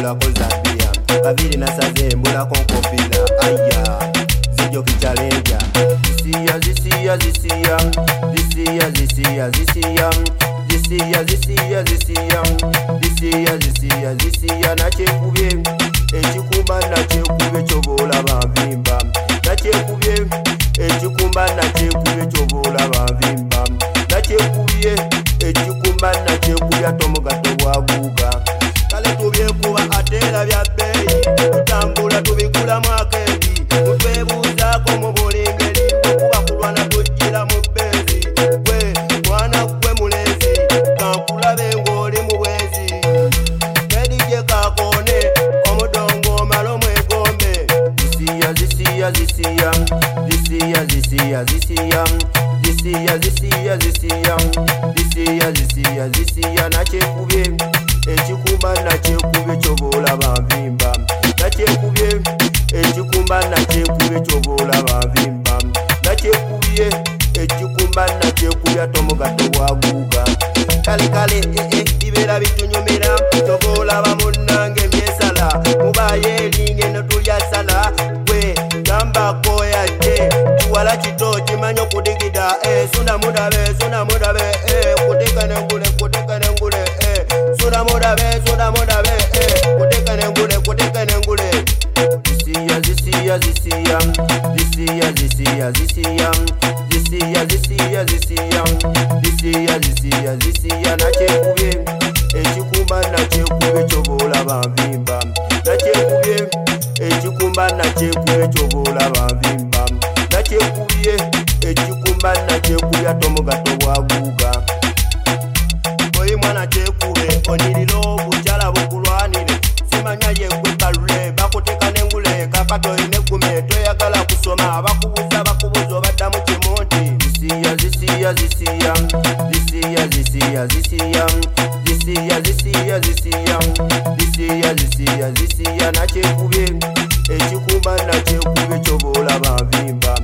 mbulako Zambia babiri nasaze mbulako nkofira aya zijo kichalenja zisiya zisiya zisiya zisiya zisiya zisiya zisiya zisiya zisiya zisiya zisiya zisiya nachekubye ekikumba nachekubye kyobola bavimba nachekubye ekikumba nachekubye kyobola bavimba nachekubye ekikumba nachekubye tomugato bwaguga kale tubyekuba atera bya bbeyi tutambula tubikula mwakendi mutwebuuzako mu bulengeri okuba kulwana tujjira mu bbenzi gwe mwana gwe mulezi kankulabe ng'oli mu bwenzi nedije kakone omudongo malo mwegombe zisiya zisiya zisiya zisiya zisiya zisiya zisiya zisiya zisiya zisiya zisiya zisiya nachekubye ekikumba nachekubye kyobola bavimba nachekubye ekikumba nachekubye kyobola bavimba nachekubye ekikumba nachekubye tomugato bwaguga kale kale ibera bitunyumira tobola bamunange myesala mubaye elinge notulyasala gwe gamba koyaje tuwala kito kimanyo kudigida suna mudabe kutekane ngule suna mudabe kutekane ngule zisiya zisiya zisiya zisiya zisiya zisiya zisiya zisiya zisiya zisiya zisiya zisiya nachekubye ekikumba nachekubye kyobola bavimba nachekubye ekikumba nachekubye kyobola bavimba nachekubye ekikumba nachekubye tomugato bwaguga oyi mwana chekube onirilo buchala bukulwanire simanya yegwe balule bakuteka nengule kakato inegume toyagala kusoma bakubuza obadda mu kimonti zisiya zisiya zisiya zisiya zisiya zisiya zisiya zisiya zisiya zisiya zisiya zisiya nachekubye ekikumba nachekubye kyobola bavimba